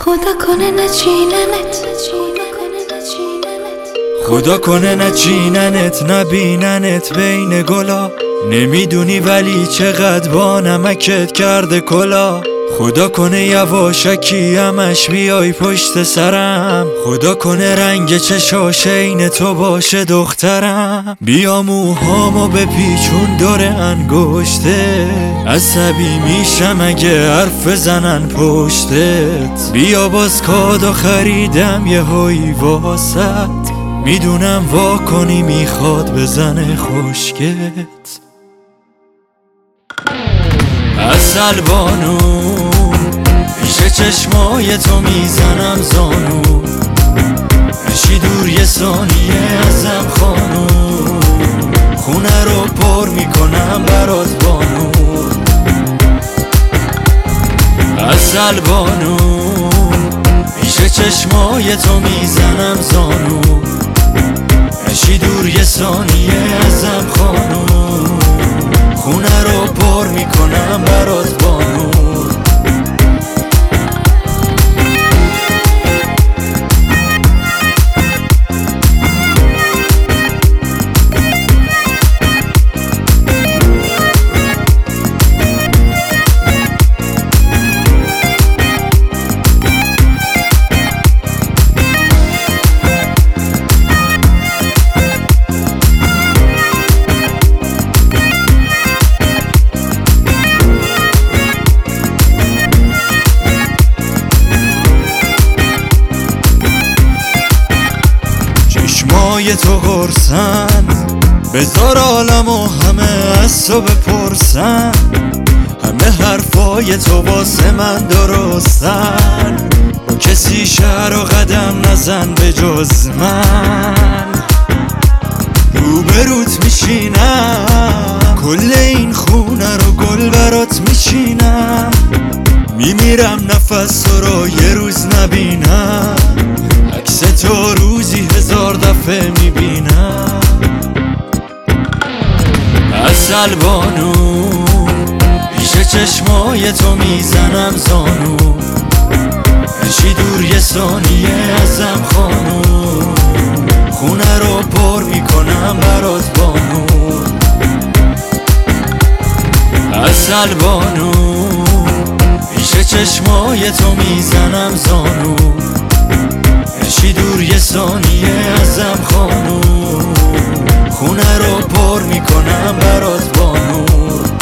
خدا کنه نچیننت، خدا کنه نچیننت نبیننت بین گلا. نمیدونی ولی چقدر با نمکت کرده کلا. خدا کنه یواشکی همش بیای پشت سرم. خدا کنه رنگ چشاش عین تو باشه دخترم. بیا موهامو بپیچون دور انگشته، عصبی میشم اگه حرف بزنن پشتت. بیا باز کادو خریدم یه هایی واسط، میدونم وا کنی میخواد بزنه خشکت. عسل بانو پیش چشمای تو میزنم زانو، نشی دور یه ثانیه ازم خانو. خونه رو پر میکنم برات بانو. عسل بانو پیش چشمای تو میزنم زانو، نشی دور یه ثانیه ازم خانو. خونه رو پر میکنم برات بانو. چشمای تو قرصن، بذار عالمو همه از تو بپرسن. همه حرفای تو واسه من درستن، با کسی شهر و قدم نزن به جز من. روبروت میشینم، کل این خونه رو گل برات میچینم. میمیرم نفس تو رو یه روز نبینم، عکس تو روزی 1000 دفعه میبینم. عسل بانو پیش چشمای تو میزنم زانو، نشی دور یه ثانیه ازم خانو. خونه رو پر میکنم برات بانو. عسل بانو پیش چشمای تو میزنم زانو، نشی دور یه ثانیه ازم خانو. خونه رو پر میکنم برات بانو.